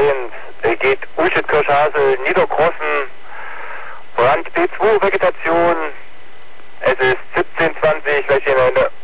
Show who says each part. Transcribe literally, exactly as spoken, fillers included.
Speaker 1: eins äh, geht Uschet-Kirchhasel, Niederkrossen, Brand B zwei Vegetation. Es ist siebzehn zwanzig, welche in der